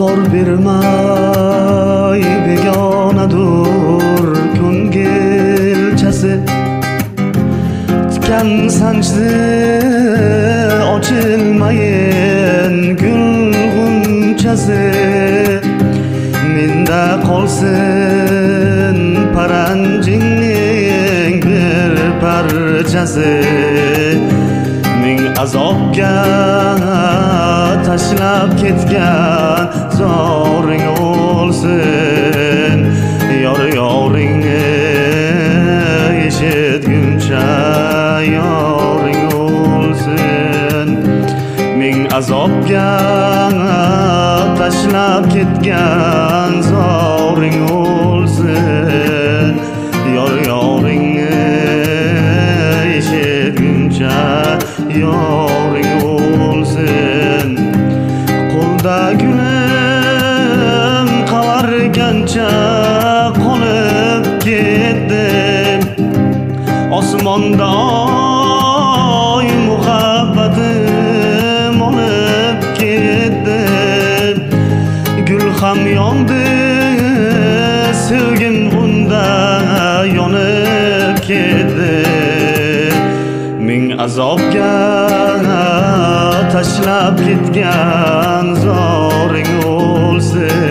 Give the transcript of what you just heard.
ozor bermay begonadur ko'ngilchasi. Tikan sanchdi ochilmayin gul g'unchasi. Menda qolsin paranjingning bir parchasi. Ming azobga tashlab ketgan zoring o'lsin. Yoringni eshitguncha yoring o'lsin. Ming azobga tashlab ketgan zoring o'lsin. Yoringni eshitguncha yoring o'lsin. Qo'lda gulim qavargancha qolib ketdim. Osmonda oy muhabbatim olib ketdi. Gul ham yondi, sevgim unda yonib ketdi. Ming azobga tashlab ketgan zoring o'lsin.